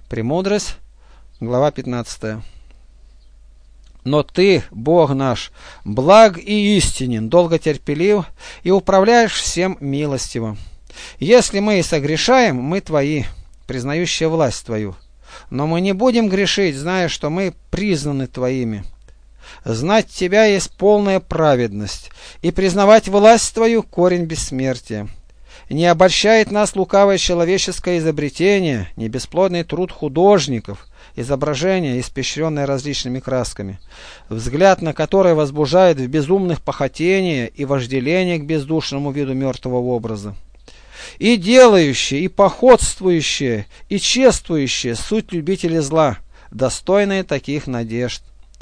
Премудрость, глава 15. Но ты, Бог наш, благ и истинен, долготерпелив и управляешь всем милостиво. Если мы и согрешаем, мы твои, признающие власть твою. Но мы не будем грешить, зная, что мы признаны твоими. Знать тебя есть полная праведность, и признавать власть твою – корень бессмертия. Не обольщает нас лукавое человеческое изобретение, не бесплодный труд художников, изображение, испещренное различными красками, взгляд на которое возбуждает в безумных похотения и вожделение к бездушному виду мертвого образа. И делающие, и походствующие, и чествующие суть любители зла, достойные таких надежд.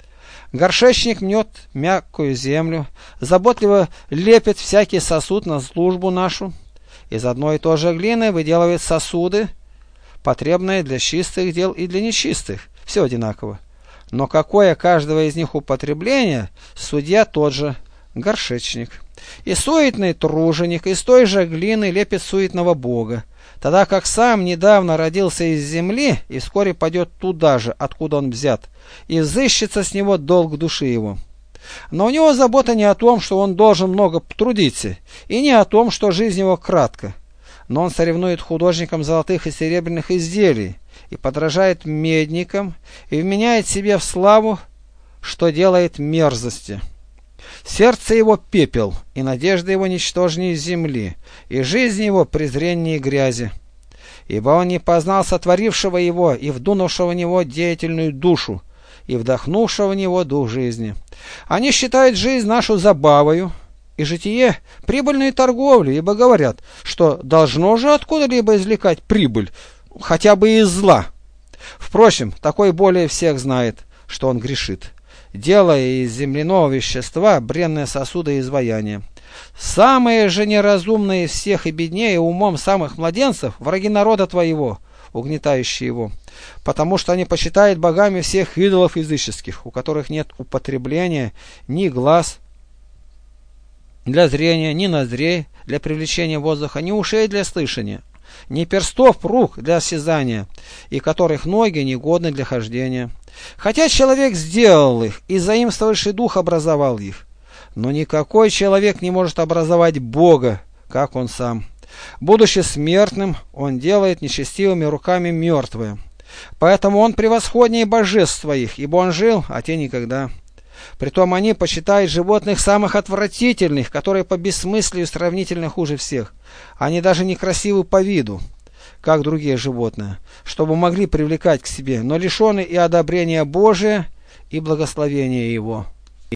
Горшечник мнет мягкую землю, заботливо лепит всякий сосуд на службу нашу. Из одной и той же глины выделывает сосуды, потребные для чистых дел и для нечистых. Все одинаково. Но какое каждого из них употребление, судья тот же, горшечник. И суетный труженик из той же глины лепит суетного бога, тогда как сам недавно родился из земли и вскоре пойдет туда же, откуда он взят, и взыщется с него долг души его. Но у него забота не о том, что он должен много трудиться, и не о том, что жизнь его кратка. Но он соревнует художникам золотых и серебряных изделий, и подражает медникам, и вменяет себе в славу, что делает мерзости. Сердце его пепел, и надежда его ничтожнее земли, и жизнь его презреннее грязи. Ибо он не познал сотворившего его, и вдунувшего в него деятельную душу, и вдохнувшего в него дух жизни. Они считают жизнь нашу забавою, и житие прибыльной торговлей, ибо говорят, что должно же откуда-либо извлекать прибыль, хотя бы из зла. Впрочем, такой более всех знает, что он грешит, делая из земляного вещества бренные сосуды и изваяния. Самые же неразумные из всех и беднее умом самых младенцев враги народа твоего, угнетающие его, потому что они почитают богами всех идолов языческих, у которых нет употребления ни глаз для зрения, ни ноздрей для привлечения воздуха, ни ушей для слышания, ни перстов рук для осязания, и которых ноги негодны для хождения. Хотя человек сделал их, и заимствовавший дух образовал их, но никакой человек не может образовать Бога, как он сам. Будучи смертным, он делает нечестивыми руками мертвые. Поэтому он превосходнее божеств своих, ибо он жил, а те никогда. Притом они почитают животных самых отвратительных, которые по бессмыслию сравнительно хуже всех. Они даже некрасивы по виду, как другие животные, чтобы могли привлекать к себе, но лишены и одобрения Божия, и благословения Его.